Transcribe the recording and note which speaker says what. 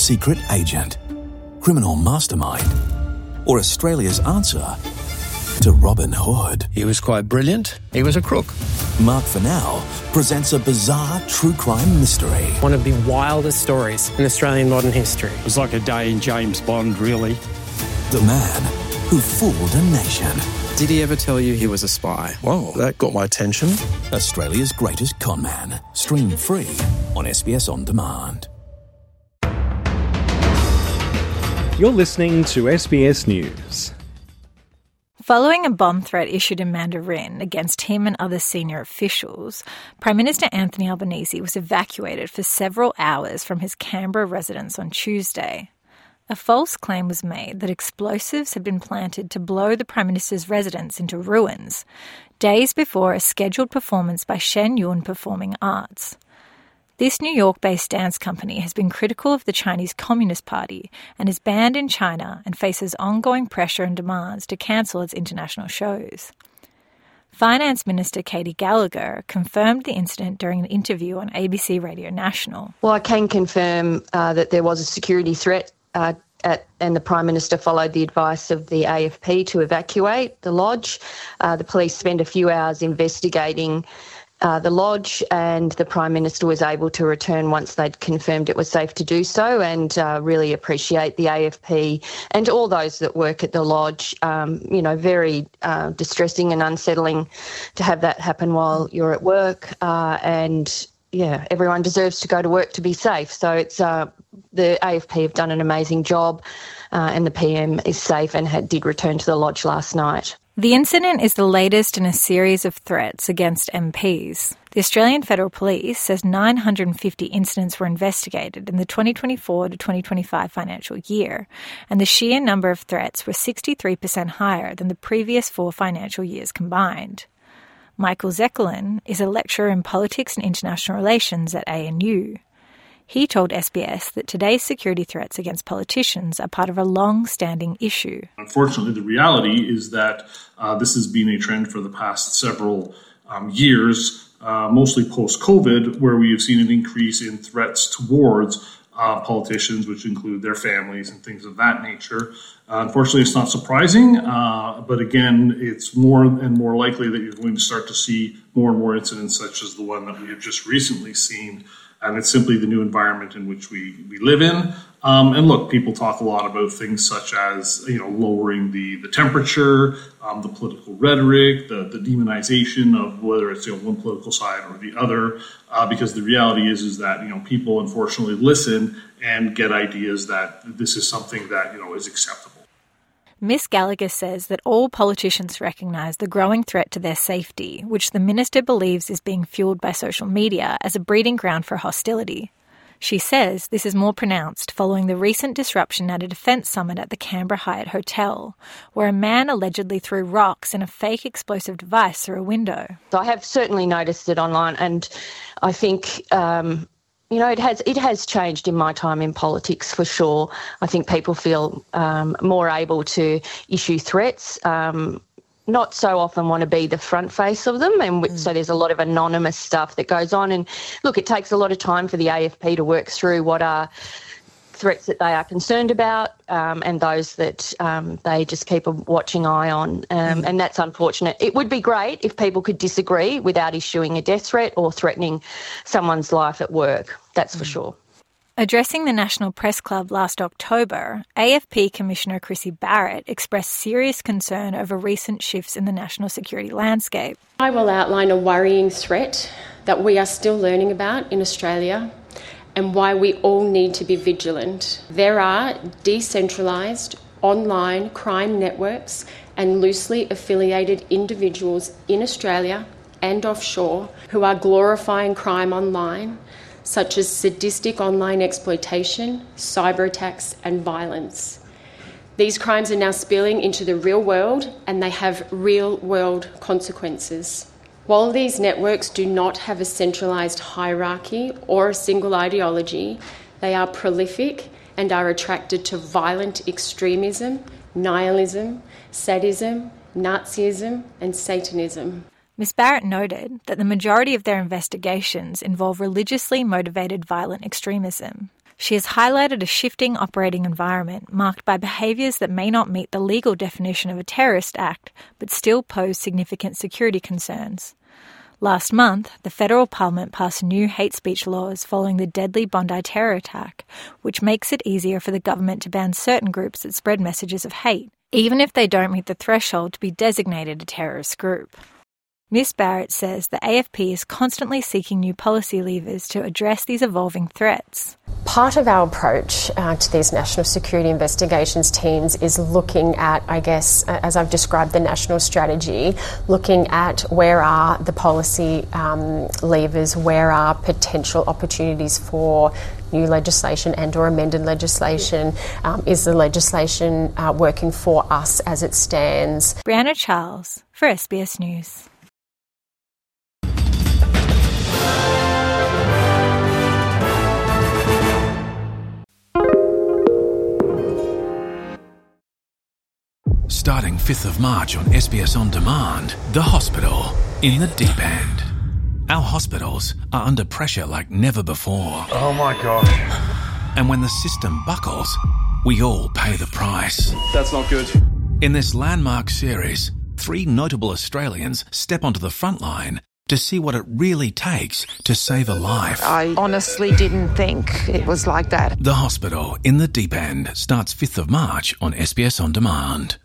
Speaker 1: secret agent, criminal mastermind, or Australia's answer to Robin Hood?
Speaker 2: He was quite brilliant. He was a crook.
Speaker 1: Mark Fennell presents a bizarre true crime mystery.
Speaker 3: One of the wildest stories in Australian modern history.
Speaker 4: It was like a day in James Bond, really.
Speaker 1: The man who fooled a nation.
Speaker 5: Did he ever tell you he was a spy?
Speaker 2: Whoa, that got my attention.
Speaker 1: Australia's greatest con man. Stream free on SBS On Demand.
Speaker 6: You're listening to SBS News.
Speaker 7: Following a bomb threat issued in Mandarin against him and other senior officials, Prime Minister Anthony Albanese was evacuated for several hours from his Canberra residence on Tuesday. A false claim was made that explosives had been planted to blow the Prime Minister's residence into ruins, days before a scheduled performance by Shen Yun Performing Arts. This New York-based dance company has been critical of the Chinese Communist Party and is banned in China and faces ongoing pressure and demands to cancel its international shows. Finance Minister Katie Gallagher confirmed the incident during an interview on ABC Radio National.
Speaker 8: Well, I can confirm that there was a security threat and the Prime Minister followed the advice of the AFP to evacuate the lodge. The police spent a few hours investigating the lodge, and the Prime Minister was able to return once they'd confirmed it was safe to do so, and really appreciate the AFP and all those that work at the lodge. Very distressing and unsettling to have that happen while you're at work, everyone deserves to go to work to be safe. So it's the AFP have done an amazing job, and the PM is safe and did return to the lodge last night.
Speaker 7: The incident is the latest in a series of threats against MPs. The Australian Federal Police says 950 incidents were investigated in the 2024 to 2025 financial year, and the sheer number of threats were 63% higher than the previous 4 financial years combined. Michael Zekelin is a lecturer in politics and international relations at ANU. He told SBS that today's security threats against politicians are part of a long-standing issue.
Speaker 9: Unfortunately, the reality is that this has been a trend for the past several years, mostly post-COVID, where we have seen an increase in threats towards politicians, which include their families and things of that nature. Unfortunately, it's not surprising, but again, it's more and more likely that you're going to start to see more and more incidents such as the one that we have just recently seen. And it's simply the new environment in which we live in. And look, people talk a lot about things such as, lowering the temperature, the political rhetoric, the demonization of whether it's one political side or the other, because the reality is that, people unfortunately listen and get ideas that this is something that, is acceptable.
Speaker 7: Ms Gallagher says that all politicians recognise the growing threat to their safety, which the minister believes is being fuelled by social media as a breeding ground for hostility. She says this is more pronounced following the recent disruption at a defence summit at the Canberra Hyatt Hotel, where a man allegedly threw rocks and a fake explosive device through a window.
Speaker 8: So I have certainly noticed it online, and I think it has changed in my time in politics for sure. I think people feel more able to issue threats, not so often want to be the front face of them, and so there's a lot of anonymous stuff that goes on. And look, it takes a lot of time for the AFP to work through what are threats that they are concerned about and those that they just keep a watching eye on, and that's unfortunate. It would be great if people could disagree without issuing a death threat or threatening someone's life at work, that's for sure.
Speaker 7: Addressing the National Press Club last October, AFP Commissioner Chrissy Barrett expressed serious concern over recent shifts in the national security landscape.
Speaker 10: I will outline a worrying threat that we are still learning about in Australia and why we all need to be vigilant. There are decentralised online crime networks and loosely affiliated individuals in Australia and offshore who are glorifying crime online, such as sadistic online exploitation, cyber attacks and violence. These crimes are now spilling into the real world and they have real world consequences. While these networks do not have a centralised hierarchy or a single ideology, they are prolific and are attracted to violent extremism, nihilism, sadism, Nazism and Satanism.
Speaker 7: Ms Barrett noted that the majority of their investigations involve religiously motivated violent extremism. She has highlighted a shifting operating environment marked by behaviours that may not meet the legal definition of a terrorist act but still pose significant security concerns. Last month, the federal parliament passed new hate speech laws following the deadly Bondi terror attack, which makes it easier for the government to ban certain groups that spread messages of hate, even if they don't meet the threshold to be designated a terrorist group. Ms Barrett says the AFP is constantly seeking new policy levers to address these evolving threats.
Speaker 10: Part of our approach to these national security investigations teams is looking at, I guess, as I've described the national strategy, looking at where are the policy levers, where are potential opportunities for new legislation and or amended legislation. Is the legislation working for us as it stands?
Speaker 7: Brianna Charles for SBS News.
Speaker 1: Starting 5th of March on SBS On Demand, The Hospital in the Deep End. Our hospitals are under pressure like never before.
Speaker 11: Oh my God.
Speaker 1: And when the system buckles, we all pay the price.
Speaker 11: That's not good.
Speaker 1: In this landmark series, 3 notable Australians step onto the front line to see what it really takes to save a life.
Speaker 12: I honestly didn't think it was like that.
Speaker 1: The Hospital in the Deep End starts 5th of March on SBS On Demand.